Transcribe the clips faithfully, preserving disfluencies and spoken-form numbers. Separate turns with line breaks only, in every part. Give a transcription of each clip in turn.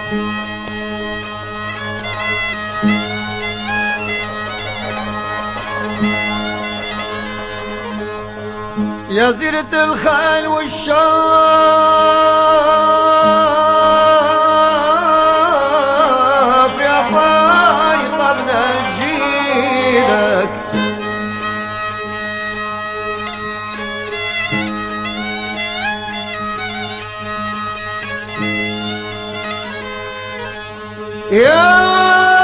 يا زينة الخيل والشاف يا فايقة بنجيلك يا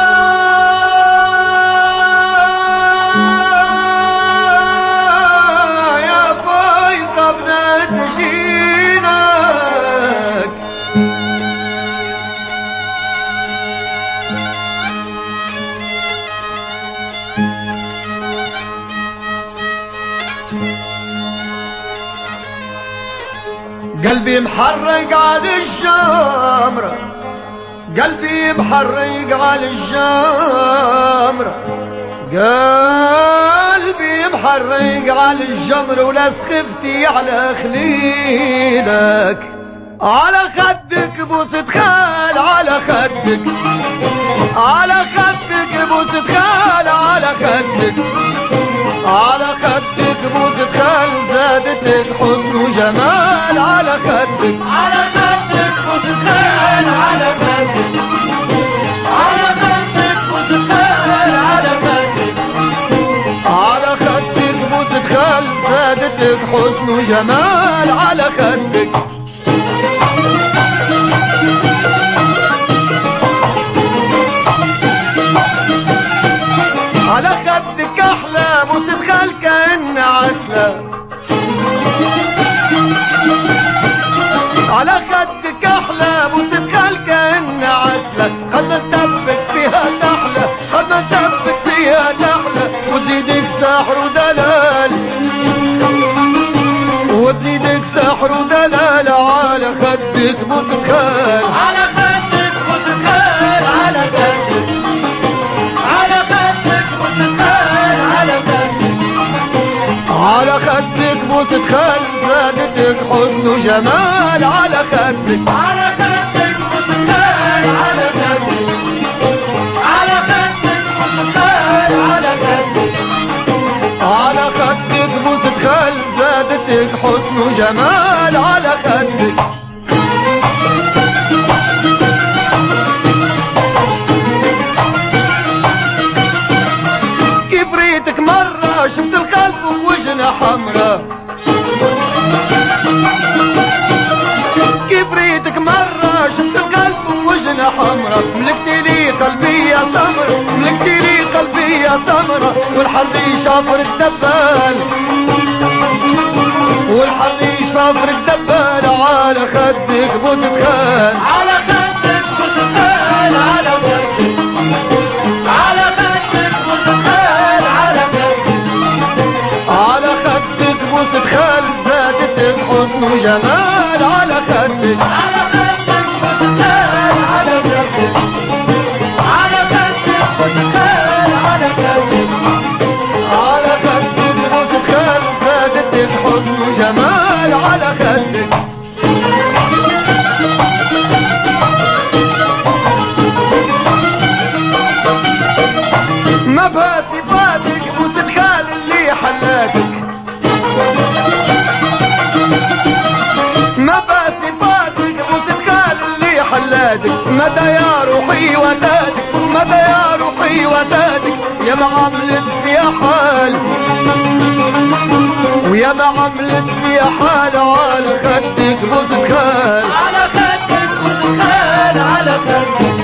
قلبي محرق على الجمرة، قلبي محرق على الجمرة، قلبي محرق على الجمرة ولا سخفتي على خليلك، على خدك بوسة خال على خدك، على خدك بوسة خال على خدك، على خدك بوسة خال زادتك حسن وجمال على خدك،
على خدك بوسة خال على خدك، على خدك بوسة خال على خدك،
على خدك بوسة خال زادتك حسن وجمال على خدك. على خدك احلى بوسة خال كأن عسلة، على خدك احلى بوسة خال كأن عسلة، قد ما نثبت فيها تحلى، قد ما نثبت فيها تحلى، وتزيدك سحر ودلال، وتزيدك سحر ودلال على خدك بوسة خال،
على خدك بوسة خال على خدك، على خدك بوسة خال على خدك،
على خدك بوسة خال زادتك حسن وجمال على خدك،
على خدك بوسة خال على خدك، على خدك بوسة خال على خدك،
على خدك بوسة خال زادتك حسن وجمال على خدك. كبريتك مرة شفت القلب بوجنة حمرا، كبريتك مرة شفت القلب بوجنة حمرا، ملكتي لي قلبي يا سمرة، ملكتي لي قلبي يا سمرة، والحر شافر الدبال، والحر شافر الدبال على خدك بوسة خال،
على خدك بوسة خال على خدك، على خدك بوسة خال على خدك،
على خدك بوسة خال زادتك حسن وجمال على خدك،
على خدك بوسة خال على خدك، على خدك بوسة خال على خدك،
على خدك بوسة خال زادتك حسن وجمال على خدك. ما بها صفاتك بوسة خال اللي حلاتك، ما بها صفاتك بوسة خال اللي حلاتك، مدى يا روحي ودادك، مدى يا روحي ودادك، يا ما عملت فيها حال، ويا ما عملت فيها حال على خدك بوسة خال،
على خدك بوسة خال على خدك،